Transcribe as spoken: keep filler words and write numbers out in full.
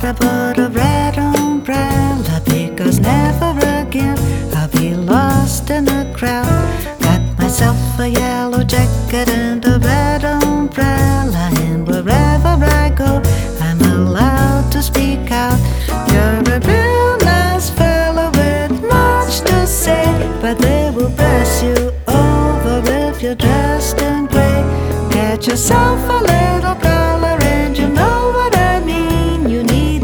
I bought a red umbrella because never again I'll be lost in a crowd. Got myself a yellow jacket and a red umbrella, and wherever I go I'm allowed to speak out. You're a real nice fellow with much to say, but they will pass you over if you're dressed in grey. Get yourself a little